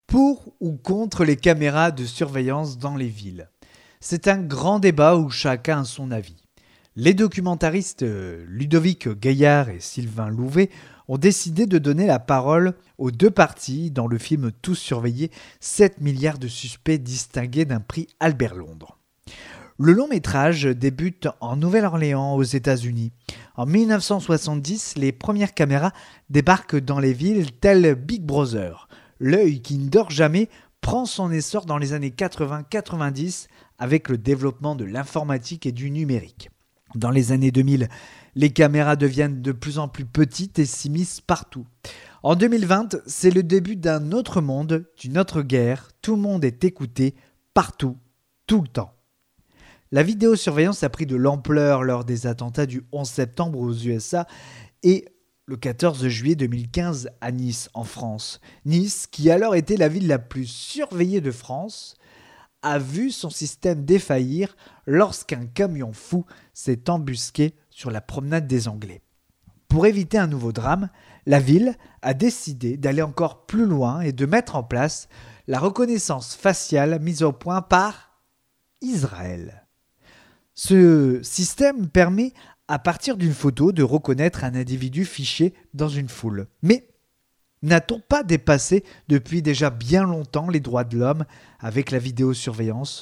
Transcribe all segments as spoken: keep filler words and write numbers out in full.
Pour ou contre les caméras de surveillance dans les villes? C'est un grand débat où chacun a son avis. Les documentaristes Ludovic Gaillard et Sylvain Louvet ont décidé de donner la parole aux deux parties dans le film Tous surveillés, sept milliards de suspects distingués d'un prix Albert Londres. Le long métrage débute en Nouvelle-Orléans aux États-Unis. En dix-neuf cent soixante-dix, les premières caméras débarquent dans les villes telles Big Brother. L'œil qui ne dort jamais prend son essor dans les années quatre-vingts quatre-vingt-dix avec le développement de l'informatique et du numérique. Dans les années deux mille, les caméras deviennent de plus en plus petites et s'immiscent partout. En deux mille vingt, c'est le début d'un autre monde, d'une autre guerre. Tout le monde est écouté, partout, tout le temps. La vidéosurveillance a pris de l'ampleur lors des attentats du onze septembre aux U S A et le quatorze juillet deux mille quinze à Nice, en France. Nice, qui alors était la ville la plus surveillée de France, a vu son système défaillir lorsqu'un camion fou s'est embusqué sur la promenade des Anglais. Pour éviter un nouveau drame, la ville a décidé d'aller encore plus loin et de mettre en place la reconnaissance faciale mise au point par Israël. Ce système permet, à partir d'une photo, de reconnaître un individu fiché dans une foule. Mais n'a-t-on pas dépassé depuis déjà bien longtemps les droits de l'homme avec la vidéosurveillance ?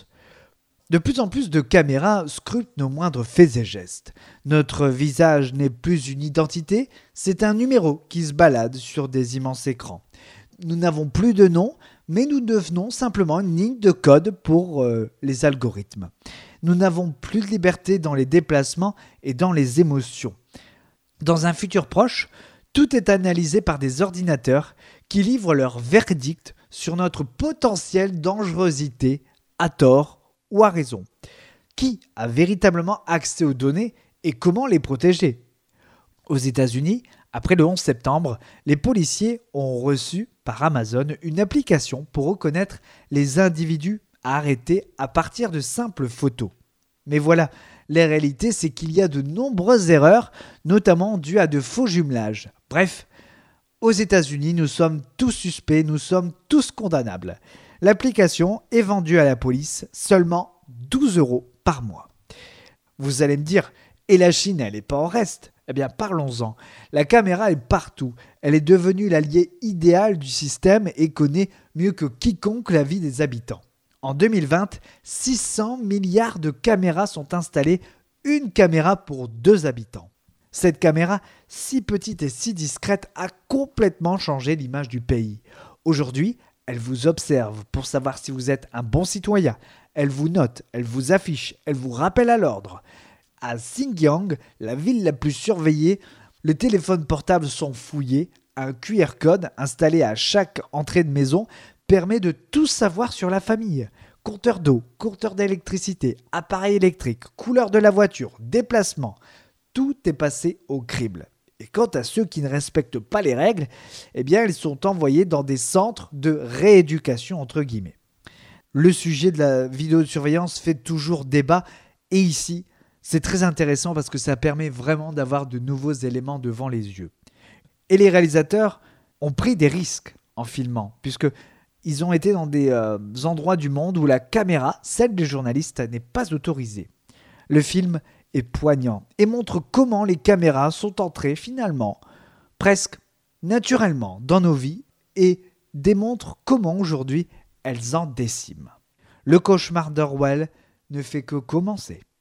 De plus en plus de caméras scrutent nos moindres faits et gestes. Notre visage n'est plus une identité, c'est un numéro qui se balade sur des immenses écrans. Nous n'avons plus de nom, mais nous devenons simplement une ligne de code pour euh, les algorithmes. Nous n'avons plus de liberté dans les déplacements et dans les émotions. Dans un futur proche, tout est analysé par des ordinateurs qui livrent leur verdict sur notre potentielle dangerosité, à tort ou à raison. Qui a véritablement accès aux données et comment les protéger ? Aux États-Unis, après le onze septembre, les policiers ont reçu par Amazon une application pour reconnaître les individus arrêtés à partir de simples photos. Mais voilà, la réalité, c'est qu'il y a de nombreuses erreurs, notamment dues à de faux jumelages. Bref, aux États-Unis, nous sommes tous suspects, nous sommes tous condamnables. L'application est vendue à la police seulement douze euros par mois. Vous allez me dire, et la Chine, elle n'est pas en reste ? Eh bien, parlons-en. La caméra est partout. Elle est devenue l'allié idéal du système et connaît mieux que quiconque la vie des habitants. En deux mille vingt, six cents milliards de caméras sont installées, une caméra pour deux habitants. Cette caméra, si petite et si discrète, a complètement changé l'image du pays. Aujourd'hui, elle vous observe pour savoir si vous êtes un bon citoyen. Elle vous note, elle vous affiche, elle vous rappelle à l'ordre. À Xinjiang, la ville la plus surveillée, les téléphones portables sont fouillés. Un Q R code installé à chaque entrée de maison permet de tout savoir sur la famille. Compteur d'eau, compteur d'électricité, appareil électrique, couleur de la voiture, déplacement. Tout est passé au crible. Et quant à ceux qui ne respectent pas les règles, eh bien, ils sont envoyés dans des centres de rééducation, entre guillemets. Le sujet de la vidéosurveillance fait toujours débat. Et ici, c'est très intéressant parce que ça permet vraiment d'avoir de nouveaux éléments devant les yeux. Et les réalisateurs ont pris des risques en filmant, puisqu'ils ont été dans des euh, endroits du monde où la caméra, celle des journalistes, n'est pas autorisée. Le film est poignant et montre comment les caméras sont entrées finalement, presque naturellement, dans nos vies et démontre comment aujourd'hui elles en déciment. Le cauchemar d'Orwell ne fait que commencer.